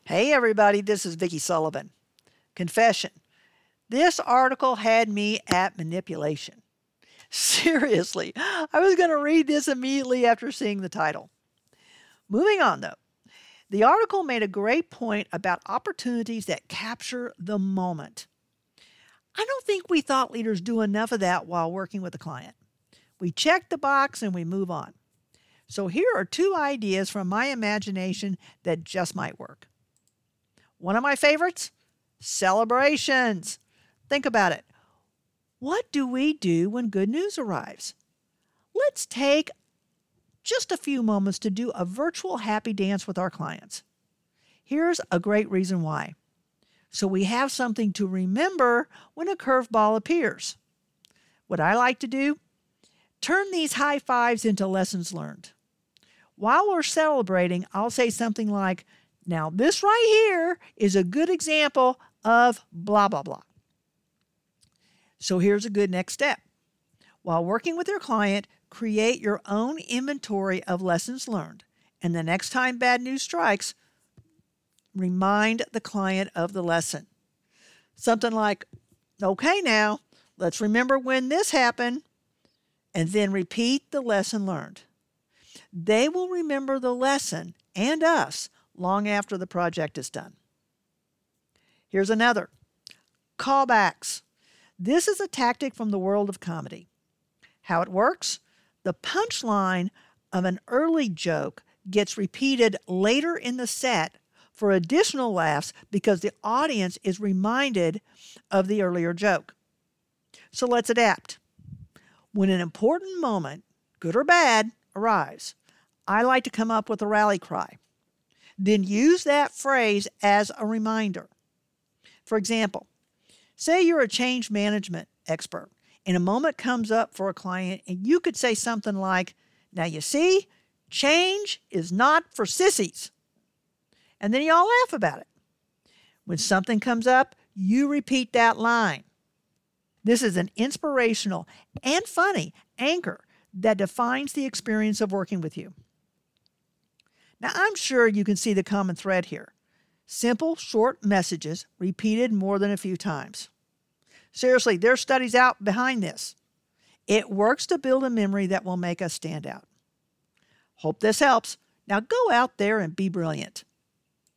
Hey everybody, this is Vicki Sullivan. Confession. This article had me at manipulation. Seriously, I was going to read this immediately after seeing the title. Moving on though. The article made a great point about opportunities that capture the moment. I don't think we thought leaders do enough of that while working with a client. We check the box and we move on. So here are two ideas from my imagination that just might work. One of my favorites? Celebrations. Think about it. What do we do when good news arrives? Let's take just a few moments to do a virtual happy dance with our clients. Here's a great reason why. So we have something to remember when a curveball appears. What I like to do? Turn these high fives into lessons learned. While we're celebrating, I'll say something like, now this right here is a good example of blah, blah, blah. So here's a good next step. While working with your client, create your own inventory of lessons learned. And the next time bad news strikes, remind the client of the lesson. Something like, okay, now let's remember when this happened, and then repeat the lesson learned. They will remember the lesson and us long after the project is done. Here's another. Callbacks. This is a tactic from the world of comedy. How it works? The punchline of an early joke gets repeated later in the set for additional laughs because the audience is reminded of the earlier joke. So let's adapt. When an important moment, good or bad, arrives, I like to come up with a rally cry. Then use that phrase as a reminder. For example, say you're a change management expert and a moment comes up for a client and you could say something like, now you see, change is not for sissies. And then you all laugh about it. When something comes up, you repeat that line. This is an inspirational and funny anchor that defines the experience of working with you. Now, I'm sure you can see the common thread here. Simple, short messages repeated more than a few times. Seriously, there's studies out behind this. It works to build a memory that will make us stand out. Hope this helps. Now go out there and be brilliant.